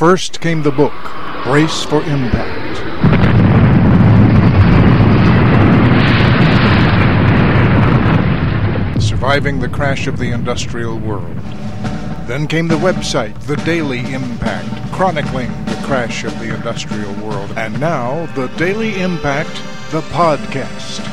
First came the book, Brace for Impact. Surviving the Crash of the Industrial World. Then came the website, The Daily Impact, chronicling the crash of the industrial world. And now, The Daily Impact, the podcast.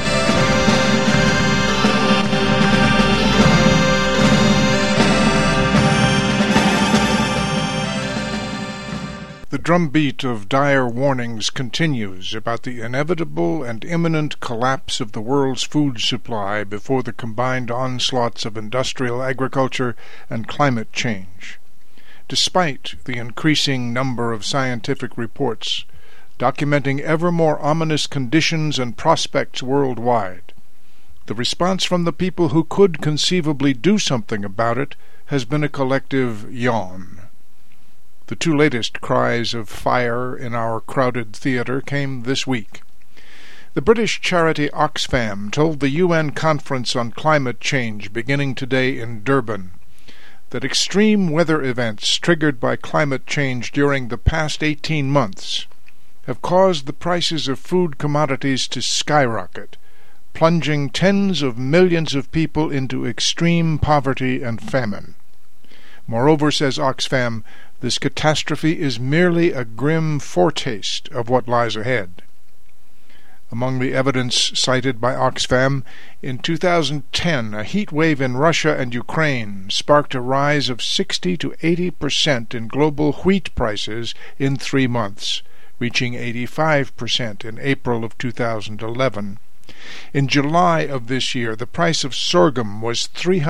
The drumbeat of dire warnings continues about the inevitable and imminent collapse of the world's food supply before the combined onslaughts of industrial agriculture and climate change. Despite the increasing number of scientific reports documenting ever more ominous conditions and prospects worldwide, the response from the people who could conceivably do something about it has been a collective yawn. The two latest cries of fire in our crowded theatre came this week. The British charity Oxfam told the UN Conference on Climate Change beginning today in Durban that extreme weather events triggered by climate change during the past 18 months have caused the prices of food commodities to skyrocket, plunging tens of millions of people into extreme poverty and famine. Moreover, says Oxfam, this catastrophe is merely a grim foretaste of what lies ahead. Among the evidence cited by Oxfam, in 2010 a heat wave in Russia and Ukraine sparked a rise of 60 to 80% in global wheat prices in 3 months, reaching 85% in April of 2011. In July of this year, the price of sorghum was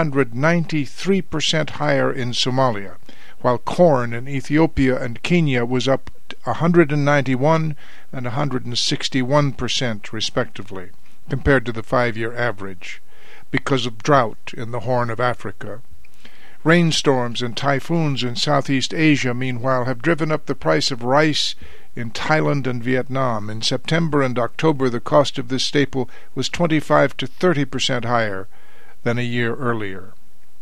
393% higher in Somalia, while corn in Ethiopia and Kenya was up 191 and 161% respectively, compared to the 5-year average, because of drought in the Horn of Africa. Rainstorms and typhoons in Southeast Asia, meanwhile, have driven up the price of rice in Thailand and Vietnam. In September and October, the cost of this staple was 25 to 30% higher than a year earlier.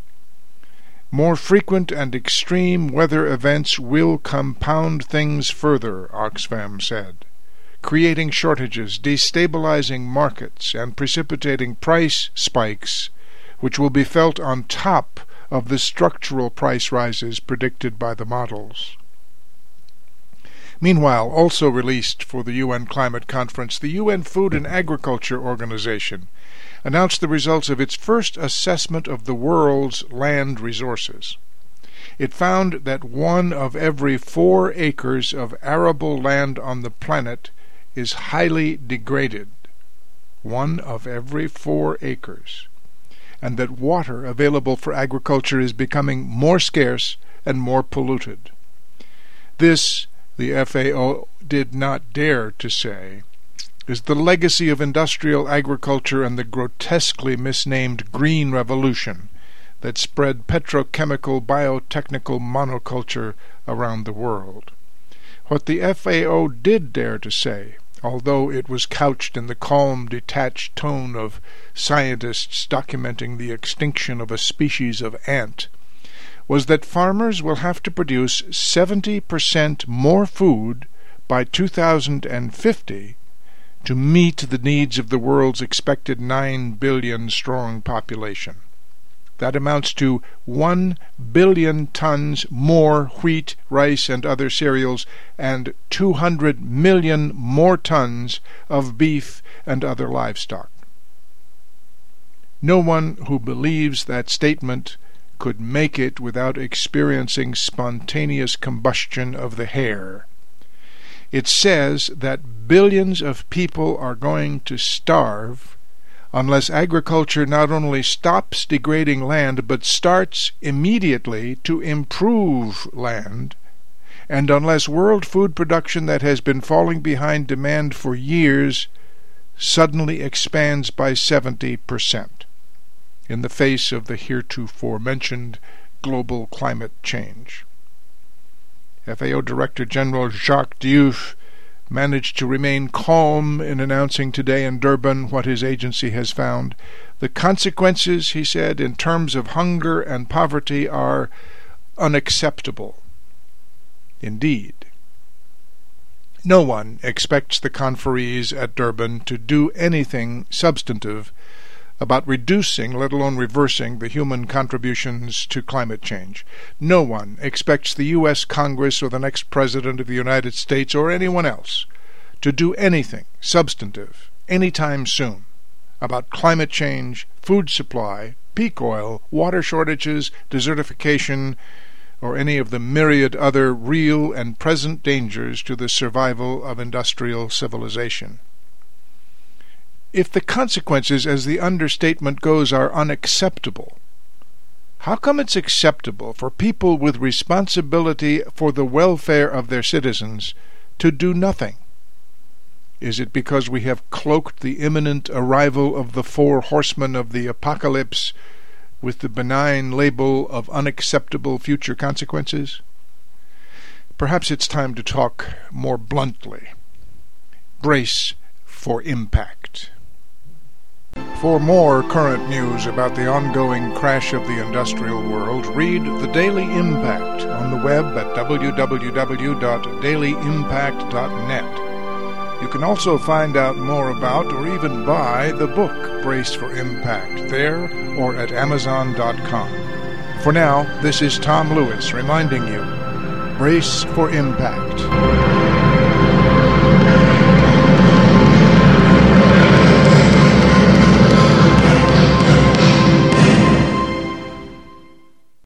More frequent and extreme weather events will compound things further, Oxfam said, creating shortages, destabilizing markets, and precipitating price spikes, which will be felt on top of the structural price rises predicted by the models. Meanwhile, also released for the UN Climate Conference, the UN Food and Agriculture Organization announced the results of its first assessment of the world's land resources. It found that 1 of every 4 acres of arable land on the planet is highly degraded. 1 of every 4 acres. And that water available for agriculture is becoming more scarce and more polluted. This, the FAO did not dare to say, is the legacy of industrial agriculture and the grotesquely misnamed Green Revolution that spread petrochemical biotechnical monoculture around the world. What the FAO did dare to say, although it was couched in the calm, detached tone of scientists documenting the extinction of a species of ant, was that farmers will have to produce 70% more food by 2050 to meet the needs of the world's expected 9 billion strong population. That amounts to 1 billion tons more wheat, rice, and other cereals, and 200 million more tons of beef and other livestock. No one who believes that statement could make it without experiencing spontaneous combustion of the hair. It says that billions of people are going to starve unless agriculture not only stops degrading land but starts immediately to improve land, and unless world food production that has been falling behind demand for years suddenly expands by 70% in the face of the heretofore mentioned global climate change. FAO Director General Jacques Diouf managed to remain calm in announcing today in Durban what his agency has found. The consequences, he said, in terms of hunger and poverty are unacceptable. indeed. No one expects the conferees at Durban to do anything substantive about reducing, let alone reversing, the human contributions to climate change. No one expects the U.S. Congress or the next President of the United States or anyone else to do anything substantive anytime soon about climate change, food supply, peak oil, water shortages, desertification, or any of the myriad other real and present dangers to the survival of industrial civilization. If the consequences, as the understatement goes, are unacceptable, how come it's acceptable for people with responsibility for the welfare of their citizens to do nothing? Is it because we have cloaked the imminent arrival of the 4 horsemen of the apocalypse with the benign label of unacceptable future consequences? Perhaps it's time to talk more bluntly. Brace for impact. For more current news about the ongoing crash of the industrial world, read The Daily Impact on the web at www.dailyimpact.net. You can also find out more about or even buy the book Brace for Impact there or at Amazon.com. For now, this is Tom Lewis reminding you, brace for impact.